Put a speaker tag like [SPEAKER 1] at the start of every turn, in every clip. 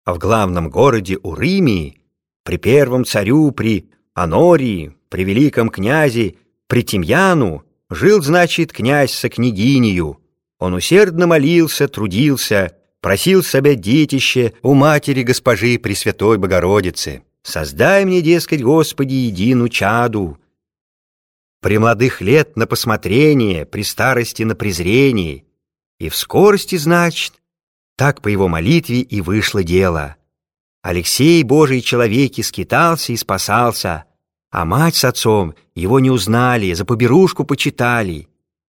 [SPEAKER 1] А в главном городе Урымии, при первом царю, при Анории, при великом князе, при Тимьяну, жил, значит, князь со княгинею. Он усердно молился, трудился, просил себе детище у матери госпожи Пресвятой Богородицы. «Создай мне, дескать, Господи, едину чаду, при молодых лет на посмотрение, при старости на презрение». И в скорости, значит, так по его молитве и вышло дело. Алексей, Божий человеки, скитался и спасался, а мать с отцом его не узнали, за поберушку почитали.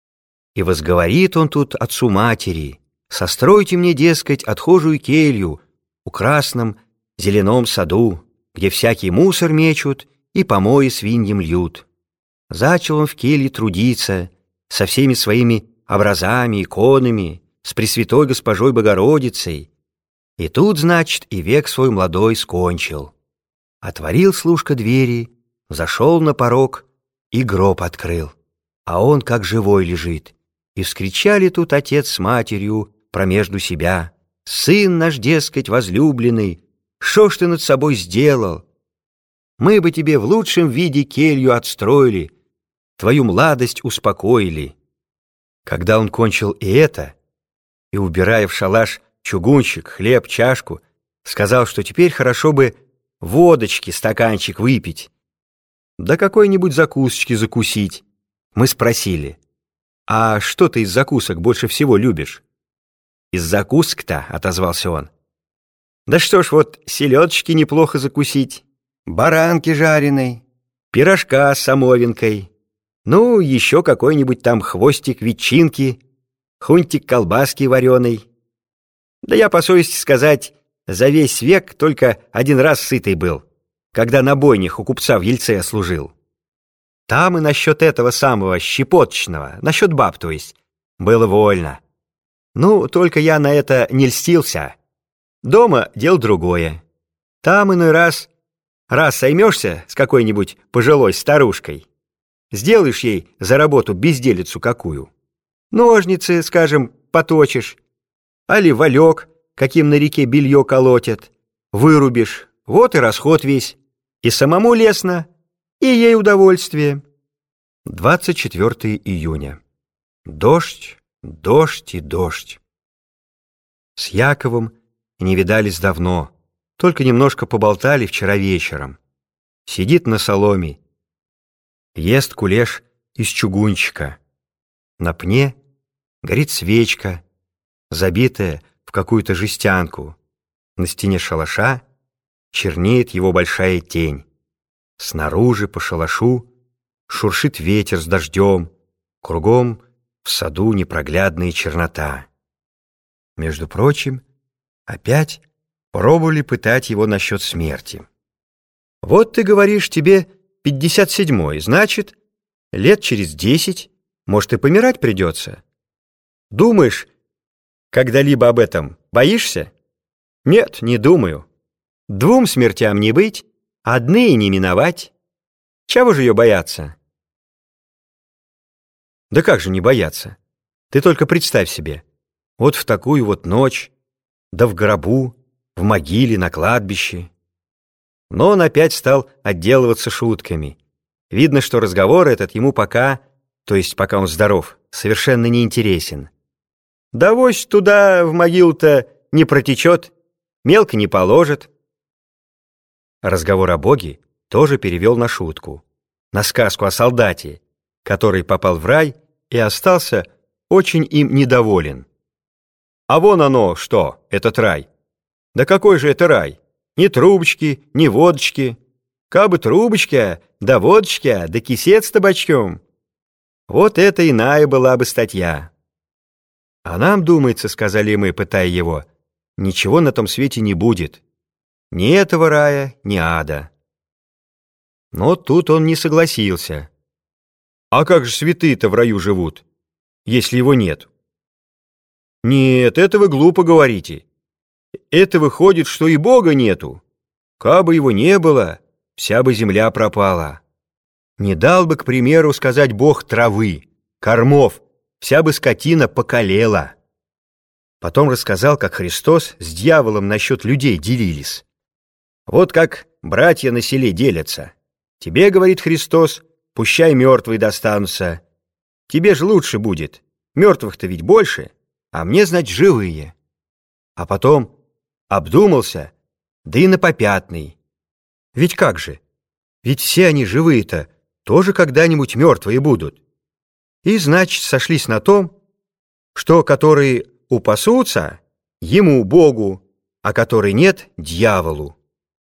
[SPEAKER 1] И возговорит он тут отцу матери: «Состройте мне, дескать, отхожую келью у красном зеленом саду, где всякий мусор мечут и помои свиньям льют». Зачал он в келье трудиться со всеми своими образами, иконами, с Пресвятой Госпожой Богородицей. И тут, значит, и век свой молодой скончил. Отворил служка двери, зашел на порог и гроб открыл, а он как живой лежит. И вскричали тут отец с матерью промежду себя: «Сын наш, дескать, возлюбленный, шо ж ты над собой сделал? Мы бы тебе в лучшем виде келью отстроили, твою младость успокоили». Когда он кончил и это, и, убирая в шалаш чугунчик, хлеб, чашку, сказал, что теперь хорошо бы водочки стаканчик выпить, да какой-нибудь закусочки закусить, мы спросили: «А что ты из закусок больше всего любишь?» «Из закусок-то, — отозвался он, — да что ж, вот селедочки неплохо закусить, баранки жареной, пирожка с самовинкой, ну, еще какой-нибудь там хвостик ветчинки, хунтик колбаски вареной. Да я, по совести сказать, за весь век только один раз сытый был, когда на бойнях у купца в Ельце служил. Там и насчет этого самого щепоточного, насчет баб, то есть, было вольно. Ну, только я на это не льстился. Дома дело другое. Там иной раз соймешься с какой-нибудь пожилой старушкой, сделаешь ей за работу безделицу какую. Ножницы, скажем, поточишь, али валек, каким на реке белье колотят, вырубишь, вот и расход весь. И самому лестно, и ей удовольствие. 24 июня. Дождь, дождь и дождь. С Яковом не видались давно, только немножко поболтали вчера вечером. Сидит на соломе, ест кулеш из чугунчика. На пне горит свечка, забитая в какую-то жестянку. На стене шалаша чернеет его большая тень. Снаружи по шалашу шуршит ветер с дождем, кругом в саду непроглядная чернота. Между прочим, опять пробовали пытать его насчет смерти. «Вот ты говоришь, тебе 57-й, значит, лет через 10, может, и помирать придется. Думаешь, когда-либо об этом боишься?» «Нет, не думаю. 2 смертям не быть, одни и не миновать. Чего же ее бояться?» «Да как же не бояться? Ты только представь себе, вот в такую вот ночь, да в гробу, в могиле, на кладбище». Но он опять стал отделываться шутками. Видно, что разговор этот ему пока, то есть пока он здоров, совершенно не интересен. «Да вось туда, в могилу-то, не протечет, мелко не положит». Разговор о Боге тоже перевел на шутку, на сказку о солдате, который попал в рай и остался очень им недоволен. «А вон оно что, этот рай! Да какой же это рай! Ни трубочки, ни водочки! Кабы трубочка, да водочка, да кисет с табачком! Вот это иная была бы статья!» «А нам, думается, — сказали мы, пытая его, — ничего на том свете не будет. Ни этого рая, ни ада». Но тут он не согласился. «А как же святые-то в раю живут, если его нет?» «Нет, это вы глупо говорите. Это выходит, что и Бога нету. Кабы его не было, вся бы земля пропала. Не дал бы, к примеру, сказать Бог травы, кормов, вся бы скотина покалела. Потом рассказал, как Христос с дьяволом насчет людей делились. Вот как братья на селе делятся. Тебе, говорит Христос, пущай мертвые достанутся. Тебе же лучше будет. Мертвых-то ведь больше, а мне, знать, живые. А потом обдумался, да и на попятный. Ведь как же? Ведь все они живые-то тоже когда-нибудь мертвые будут. И, значит, сошлись на том, что которые упасутся, ему, Богу, а которые нет, дьяволу.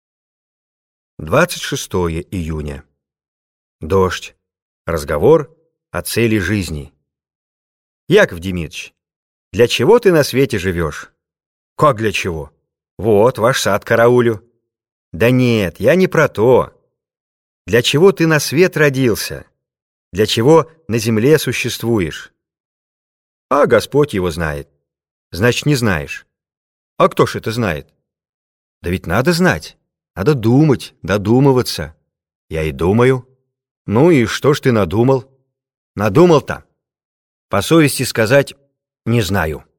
[SPEAKER 1] 26 июня. Дождь. Разговор о цели жизни. Яков Демидович, для чего ты на свете живешь? Как для чего? Вот, ваш сад караулю. Да нет, я не про то. Для чего ты на свет родился? Для чего на земле существуешь? А Господь его знает. Значит, не знаешь. А кто ж это знает? Да ведь надо знать. Надо думать, додумываться. Я и думаю. Ну и что ж ты надумал? Надумал-то? По совести сказать, не знаю.